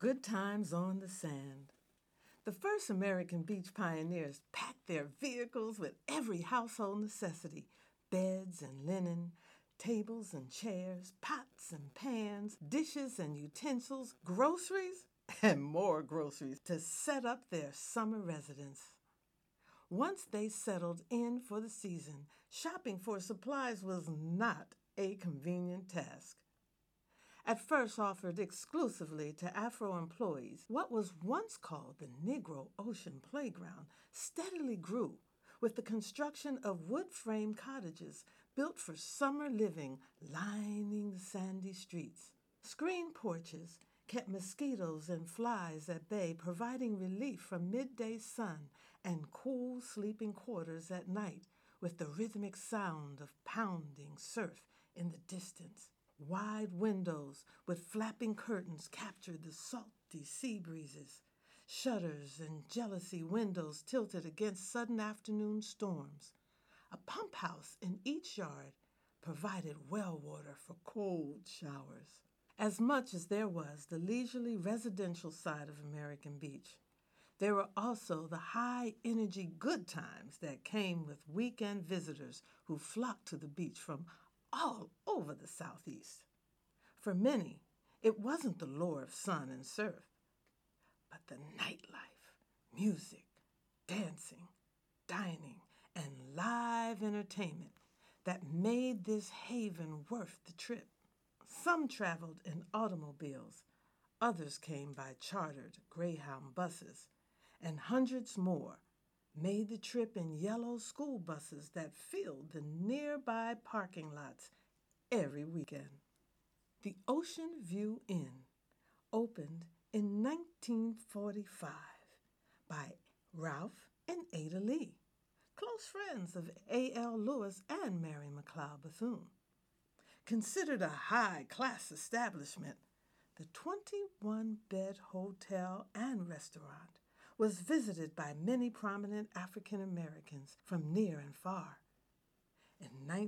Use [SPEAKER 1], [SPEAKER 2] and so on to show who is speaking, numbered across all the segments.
[SPEAKER 1] Good times on the sand. The first American beach pioneers packed their vehicles with every household necessity: beds and linen, tables and chairs, pots and pans, dishes and utensils, groceries and more groceries to set up their summer residence. Once they settled in for the season, shopping for supplies was not a convenient task. At first offered exclusively to Afro employees, what was once called the Negro Ocean Playground steadily grew with the construction of wood frame cottages built for summer living lining the sandy streets. Screen porches kept mosquitoes and flies at bay, providing relief from midday sun and cool sleeping quarters at night with the rhythmic sound of pounding surf in the distance. Wide windows with flapping curtains captured the salty sea breezes. Shutters and jealousy windows tilted against sudden afternoon storms. A pump house in each yard provided well water for cold showers. As much as there was the leisurely residential side of American Beach, there were also the high-energy good times that came with weekend visitors who flocked to the beach from all over the Southeast. For many, it wasn't the lure of sun and surf, but the nightlife, music, dancing, dining, and live entertainment that made this haven worth the trip. Some traveled in automobiles, others came by chartered Greyhound buses, and hundreds more made the trip in yellow school buses that filled the nearby parking lots every weekend. The Ocean View Inn opened in 1945 by Ralph and Ada Lee, close friends of A.L. Lewis and Mary McLeod Bethune. Considered a high-class establishment, the 21-bed hotel and restaurant was visited by many prominent African Americans from near and far. In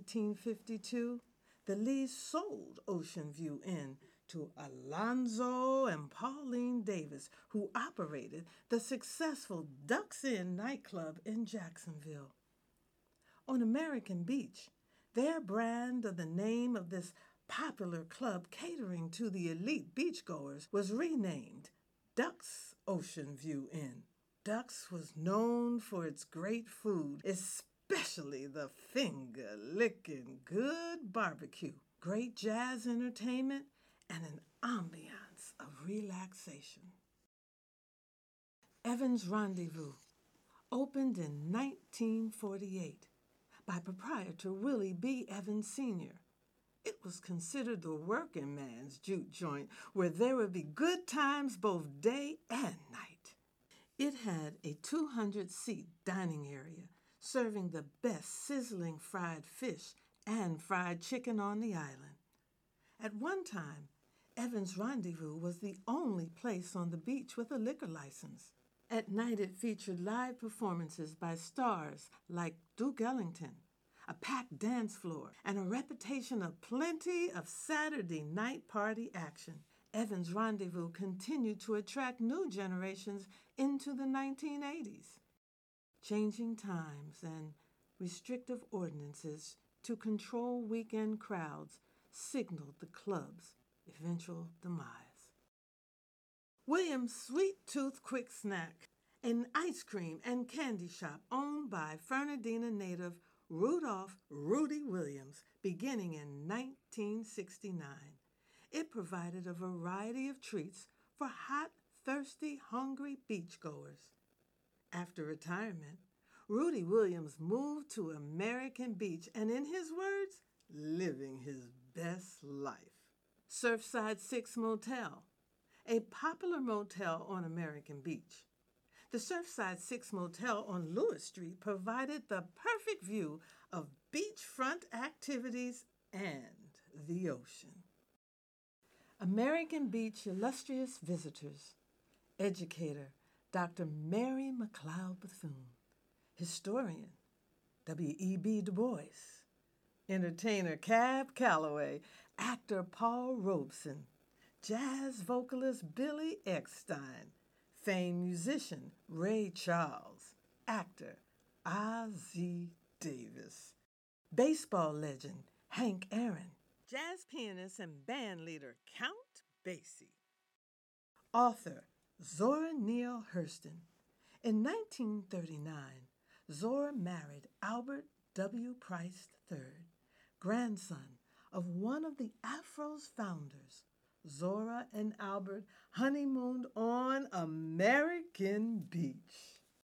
[SPEAKER 1] 1952, the Lees sold Ocean View Inn to Alonzo and Pauline Davis, who operated the successful Ducks Inn nightclub in Jacksonville. On American Beach, their brand of the name of this popular club catering to the elite beachgoers was renamed Ducks Ocean View Inn. Ducks was known for its great food, especially the finger-licking good barbecue, great jazz entertainment, and an ambiance of relaxation. Evans Rendezvous opened in 1948 by proprietor Willie B. Evans Sr. It was considered the working man's juke joint where there would be good times both day and night. It had a 200-seat dining area serving the best sizzling fried fish and fried chicken on the island. At one time, Evans Rendezvous was the only place on the beach with a liquor license. At night, it featured live performances by stars like Duke Ellington, a packed dance floor, and a reputation of plenty of Saturday night party action. Evans Rendezvous continued to attract new generations into the 1980s. Changing times and restrictive ordinances to control weekend crowds signaled the club's eventual demise. Williams' Sweet Tooth Quick Snack, an ice cream and candy shop owned by Fernandina native Rudolph Rudy Williams, beginning in 1969. It provided a variety of treats for hot, thirsty, hungry beachgoers. After retirement, Rudy Williams moved to American Beach and, in his words, living his best life. Surfside Six Motel, a popular motel on American Beach. The Surfside Six Motel on Lewis Street provided the perfect view of beachfront activities and the ocean. American Beach illustrious visitors: educator Dr. Mary McLeod Bethune, historian W.E.B. Du Bois, entertainer Cab Calloway, actor Paul Robeson, jazz vocalist Billy Eckstine, famed musician Ray Charles, actor Ozzie Davis, baseball legend Hank Aaron, jazz pianist and band leader Count Basie, author Zora Neale Hurston. In 1939, Zora married Albert W. Price III, grandson of one of the Afro's founders. Zora and Albert honeymooned on American Beach.